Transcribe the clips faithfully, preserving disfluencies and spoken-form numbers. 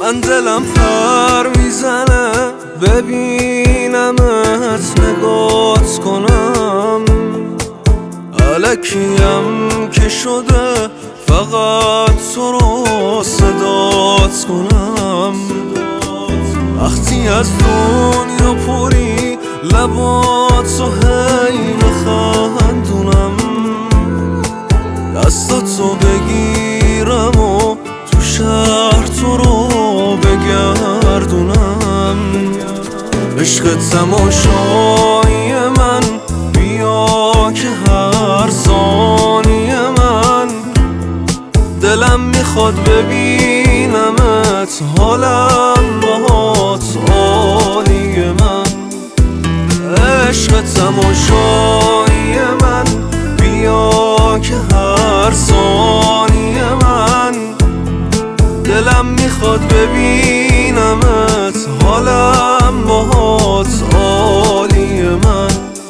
من دلم پر میزنه ببینمت نگات کنم، الکیم که شده فقط تو رو صدات کنم. وقتی از دنیا پری لباتو هی بخندونم، دستاتو بگیرم و تو شهر تو رو بگردونم. عشق تماشای من بیا که هر ثانیه من دلم میخواد ببینمت، حالم باهات عالیه من. عشق تماشای من بیا که هر ثانیه من دلم میخواد ببینمت، حالم باهات عالیه من.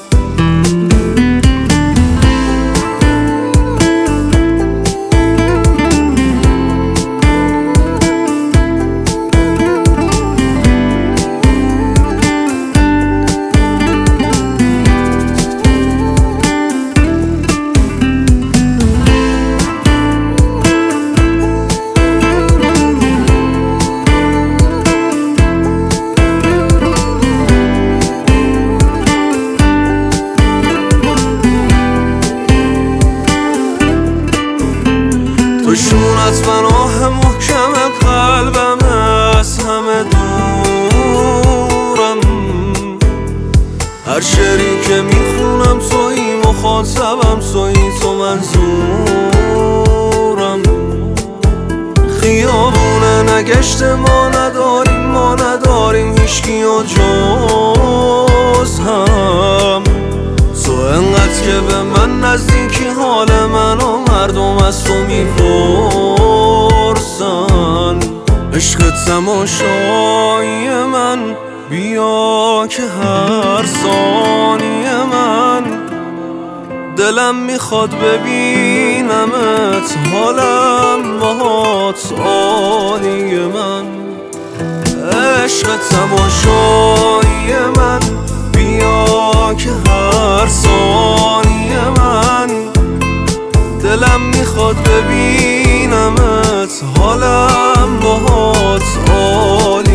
توشونت پناه محکم قلبم، از همه دورم. هر شعری که میخونم تویی، مخاطبم تویی، تو منظورم. خیابونه نگشت ما نداریم، ما نداریم هیچکی و جز هم. تو انقدر که به من نزدیکی، حال من و مردم از تو میپرسن. عشق تماشای من بیا که هر ثانیه من دلم میخواد ببینمت، حالم باهات عالیه من. عشق تماشای من بیا که هر ثانیه من دلم میخواد ببینمت، حالم باهات عالیه.